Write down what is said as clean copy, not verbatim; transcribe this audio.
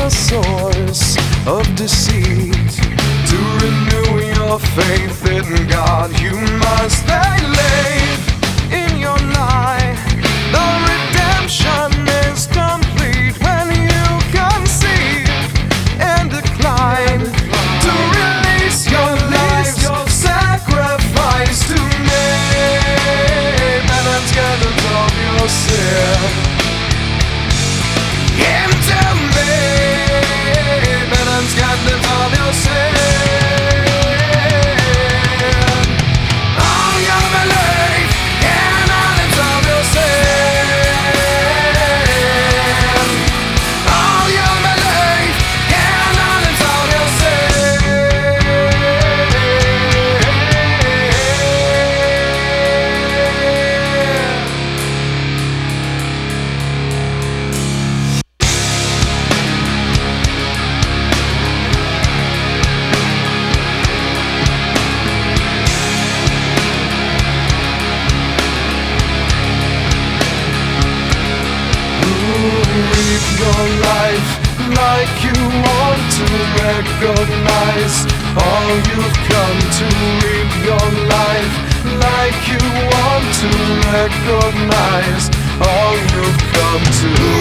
the source of deceit. To renew your faith in God, you must believe in your lie. The redemption is complete when you conceive and decline to release your life's sacrifice to me. Penance gathers of your sin into me. Penance gathers of your sin. All your belief in knowledge of your sin. All your belief in knowledge of your Live your life like you want to recognize all you've come to. Live your life like you want to recognize all you've come to.